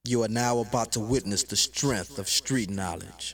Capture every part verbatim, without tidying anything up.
You are now about to witness the strength of street knowledge.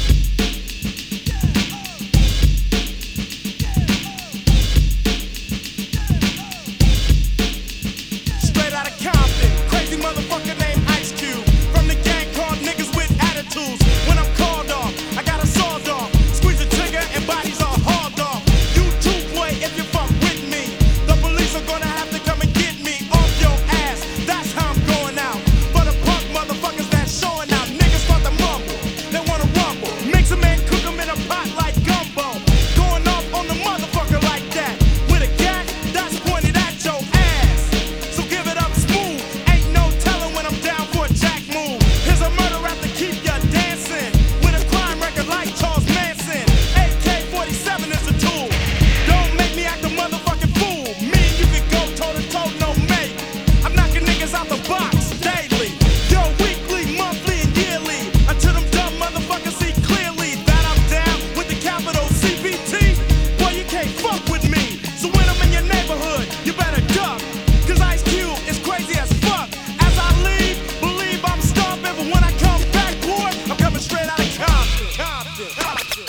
Straight out of Compton, crazy motherfucker named Ice Cube. From the gang called niggas with attitudes. When I'm called off, I got a sawed off. Squeeze the trigger and bodies are hauled off. You too, boy, if you fuck with me. The police are gonna have to come and get me off your ass. That's how I'm going out. For the punk motherfuckers that's showing out. Niggas start to mumble, they wanna rumble. Mix 'em and cook 'em in a pot like gumbo. Going off on the motherfucker like that. With a gat that's pointed at your ass. So give it up smooth. Ain't no telling when I'm down for a jack move. Here's a murder rap to keep ya dancing. With a crime record like Charles Manson. A K forty-seven is the tool. Don't make me act a motherfucking fool. Me and you can go toe to toe, no mate. I'm knocking niggas out the box daily. Yo, weekly, monthly, and yearly. Until them dumb motherfuckers see clearly that I'm down with the capital C B T. Boy, you can't fuck with me. So when I'm in your neighborhood, you better duck. Cause Ice Cube is crazy as fuck. As I leave, believe I'm stomping. But when I come back, boy, I'm coming straight out of Compton. Compton. Compton.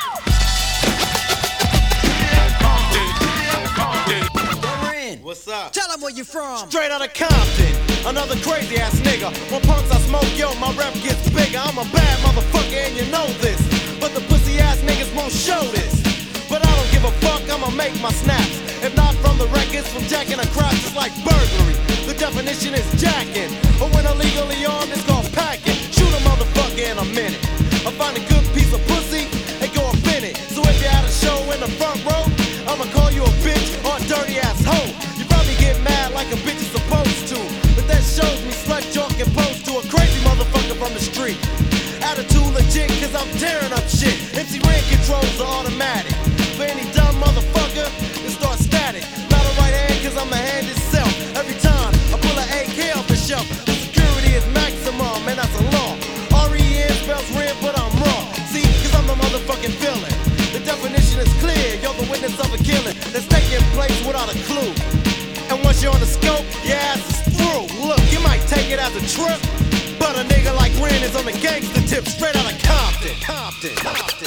What's up? Tell them where you from. Straight out of Compton, another crazy ass nigga. When punks I smoke, yo, my rep gets bigger. I'm a bad motherfucker and you know this. But the pussy ass niggas won't show this. But I don't give a fuck, I'ma make my snaps. If not from the records, from jacking a crotch, it's like burglary. The definition is jacking. Or when illegally armed, it's called packing. Shoot a motherfucker in a minute. I find a good piece of pussy and go up in it. So if you had a show in the front row, I'ma call you a bitch or a dirty ass hoe. You probably get mad like a bitch is supposed to. But that shows me slut joke and pose to a crazy motherfucker from the street. Attitude legit cause I'm tearing up shit. M C Ren controls are automatic. For any dumb motherfucker, it starts static. Not a right hand cause I'm the hand itself. Every time I pull an A K off the shelf, the security is maximum and that's a law. R E N spells Ren but I'm raw. See, cause I'm the motherfucking villain. The definition is clear, you're the witness of a killing that's taking place without a clue. And once you're on the scope, your ass is through. Look, you might take it as a trip, but a nigga like Ren is on the gangster tip, straight out of Compton. Compton. Compton.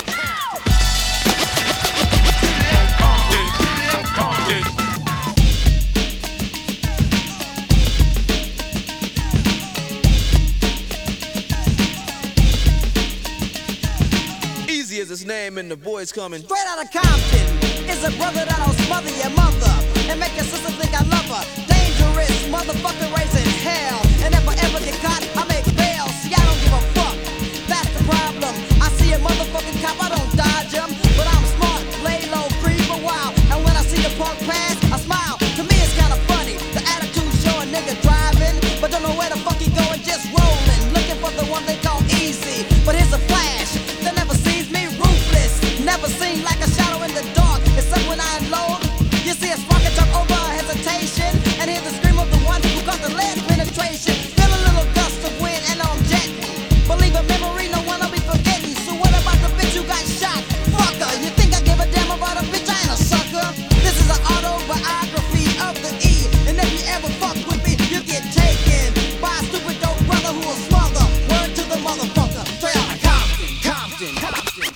Easy as his name and the boys coming. Straight out of Compton is a brother that'll smother your mother and make your sister think I love her. Dangerous motherfucker raising hell. And if I ever get caught, I make bail. See, I don't give a fuck. That's the problem. I see a motherfucking cop, I don't dodge him. But I'm smart, lay low, creep a while. And when I see the punk pass, I smile. To me, it's kinda funny. The attitude show a nigga driving, but don't know where the fuck he going, just rolling. Looking for the one they call easy. But here's a flash that never sees me, ruthless. Never seen like a shadow in the dark. Except when I unload. You see a spark and jump over hesitation. And hear the scream of the one who got the lead penetration. Feel a little gust of wind and I'm jetting. Believe a memory, no one I'll be forgetting. So what about the bitch who got shot? Fucker, you think I give a damn about a bitch? I ain't a sucker. This is an autobiography of the E. And if you ever fuck with me, you get taken by a stupid dope brother who will smother. Word to the motherfucker. Straight out of Compton. Compton. Compton.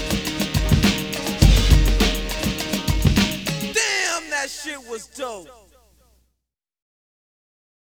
Damn, that shit was dope.